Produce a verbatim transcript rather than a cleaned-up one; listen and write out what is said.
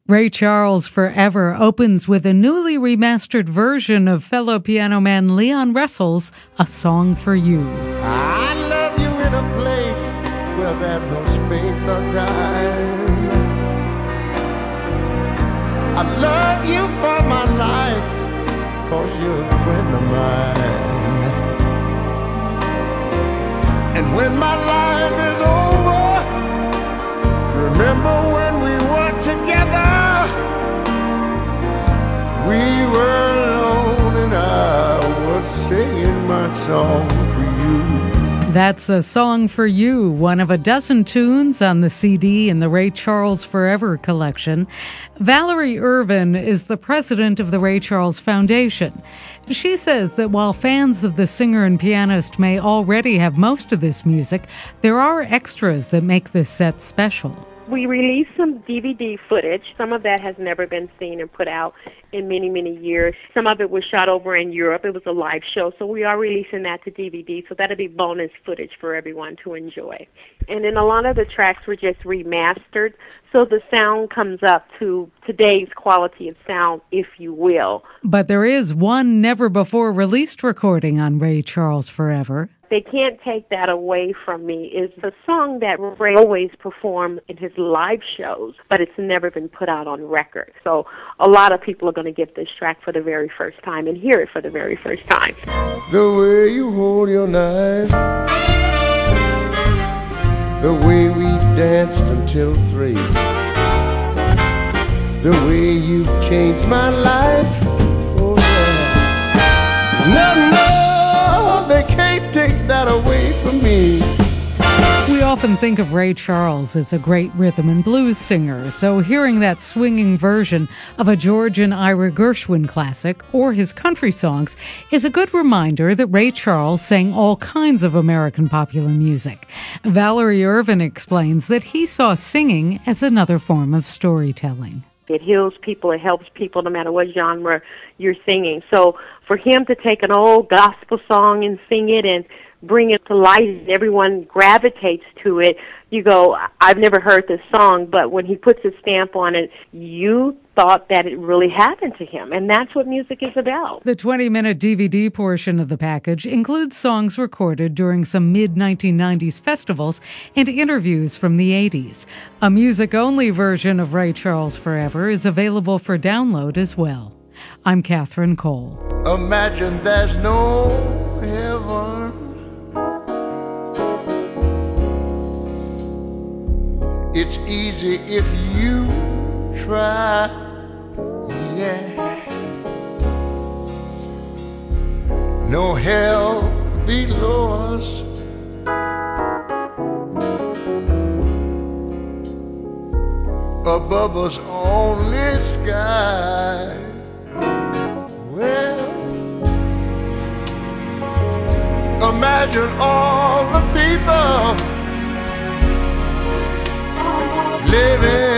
Ray Charles Forever opens with a newly remastered version of fellow piano man Leon Russell's A Song for You. I love you in a place where there's no space or time. I love you for my life, 'cause you're a friend of mine. And when my life is over, remember when we were together? We were alone and I was singing my song for you. That's A Song for You, one of a dozen tunes on the C D in the Ray Charles Forever collection. Valerie Irvin is the president of the Ray Charles Foundation. She says that while fans of the singer and pianist may already have most of this music, there are extras that make this set special. We released some D V D footage. Some of that has never been seen and put out in many, many years. Some of it was shot over in Europe. It was a live show, so we are releasing that to D V D, so that'll be bonus footage for everyone to enjoy. And then a lot of the tracks were just remastered, so the sound comes up to today's quality of sound, if you will. But there is one never-before-released recording on Ray Charles Forever. They can't take that away from me. It's a song that Ray always performed in his live shows, but it's never been put out on record. So a lot of people are going to get this track for the very first time and hear it for the very first time. The way you hold your knife, the way we danced until three, the way you've changed my life. Oh, yeah. No, no, they can't take that away from me. We often think of Ray Charles as a great rhythm and blues singer, so hearing that swinging version of a George and Ira Gershwin classic or his country songs is a good reminder that Ray Charles sang all kinds of American popular music. Valerie Irvin explains that he saw singing as another form of storytelling. It heals people, it helps people no matter what genre you're singing. So for him to take an old gospel song and sing it and bring it to life, everyone gravitates to it. You go, I've never heard this song, but when he puts his stamp on it, you thought that it really happened to him, and that's what music is about. The twenty-minute D V D portion of the package includes songs recorded during some mid nineteen nineties festivals and interviews from the eighties. A music-only version of Ray Charles Forever is available for download as well. I'm Catherine Cole. Imagine there's no heaven. It's easy if you try, yeah. No hell below us. Above us only sky. Well, imagine all the people living